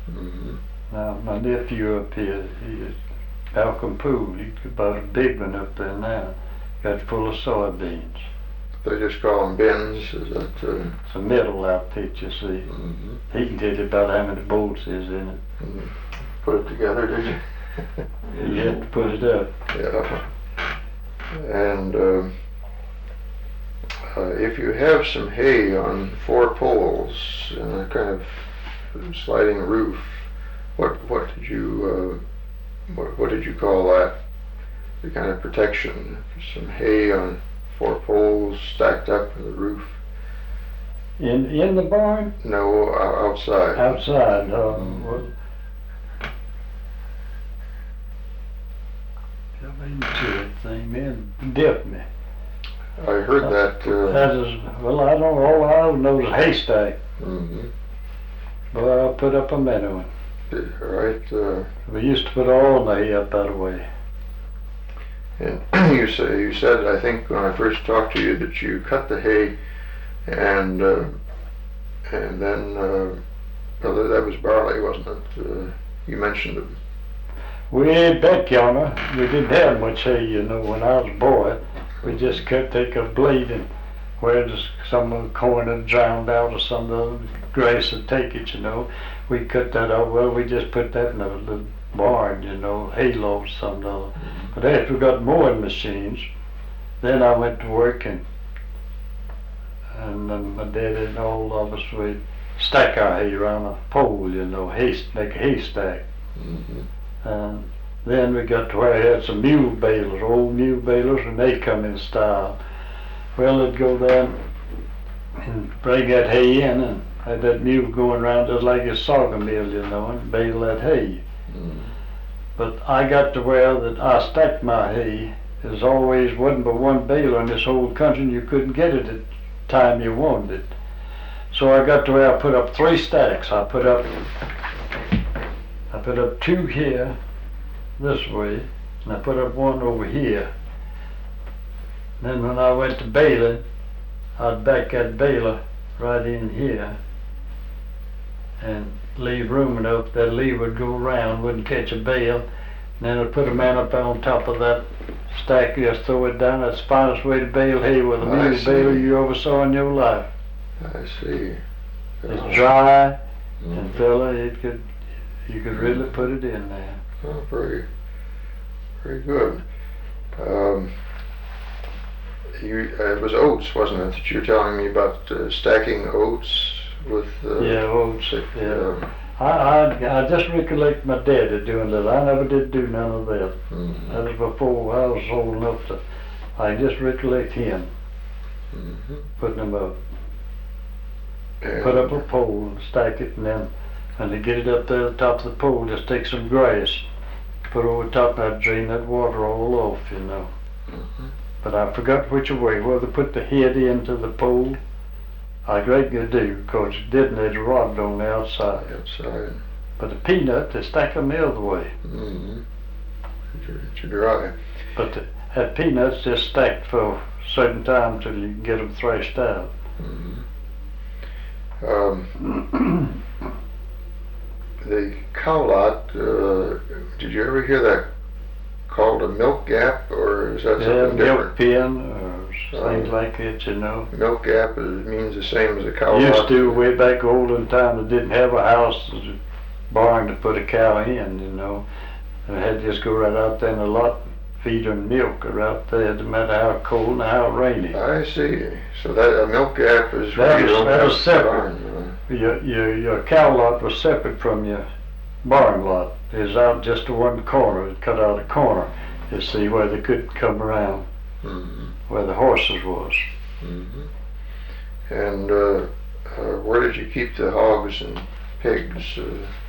Mm-hmm. Now my nephew up here, Malcolm Poole, he's about a big one up there now, got full of soybeans. They just call them bins, is that? It's a metal outfit, you see. Mm-hmm. He can tell you about how many bolts is in it. Mm-hmm. Put it together, did you? You have to put it up. Yeah. And if you have some hay on 4 poles and a kind of sliding roof, what did you what did you call that? The kind of protection? Some hay on 4 poles stacked up in the roof? In the barn? No, outside. Outside. Well, come into it thing, man, dip me. I heard that. That is, well, I don't know. All I know is a haystack. Mm-hmm. But I'll put up a meadow. Right. We used to put all the hay up that way. And you said, I think when I first talked to you, that you cut the hay and then well, that was barley, wasn't it? You mentioned it. Way back yonder, we didn't have much hay, you know, when I was a boy. We just could take a blade and where some of the corn had drowned out or some of the grass would take it, you know. We cut that out. Well, we just put that in a little barn, you know, hay loft, something other. But after we got mowing machines, then I went to work and then my dad and all of us, we stack our hay around a pole, you know, make a haystack. Mm-hmm. And then we got to where I had some mule balers, old mule balers, and they come in style. Well, they'd go there and bring that hay in and had that mule going around just like a saga mill, you know, and bale that hay. Mm-hmm. But I got to where that I stacked my hay. There's always wasn't but one baler in this whole country, and you couldn't get it at the time you wanted it. So I got to where I put up 3 stacks. I put up 2 here, this way, and I put up 1 over here. Then when I went to baling, I'd back that baler right in here and leave room enough that lever would go around, wouldn't catch a bale. And then I'd put a man up on top of that stack, just throw it down. That's the finest way to bale hay with a mule baler you ever saw in your life. I see. It's dry, Mm-hmm. and fella, you could really put it in there. Oh, very, very good. It was oats, wasn't it, that you were telling me about stacking oats with? Yeah, oats. Yeah. I just recollect my daddy doing that. I never did do none of that. Mm-hmm. That was before I was old enough to. I just recollect him putting them up. And Put up a pole and stack it, and then when they get it up there at the top of the pole, just take some grass, put it over the top, and I'd drain that water all off, you know. Mm-hmm. But I forgot which way, whether to put the head into the pole. I greatly do, because it didn't, there's a rod on the outside. Outside. But the peanut, they stack them the other way. Mm-hmm. To dry. But that peanuts just stacked for a certain time till you can get them threshed out. Mm-hmm. The cow lot, did you ever hear that called a milk gap, or is that something milk different? pen or things like that, you know. Milk gap means the same as a cow lot? Used to, way back olden time, they didn't have a house, barn to put a cow in, you know. They had to just go right out there in the lot, feed her milk right out there, no matter how cold and how rainy. I see. So that a milk gap is where you don't have a separate. Your cow lot was separate from your barn lot. It was out just to one corner. It cut out a corner, you see, where they could come around, where the horses was. Mm-hmm. And where did you keep the hogs and pigs?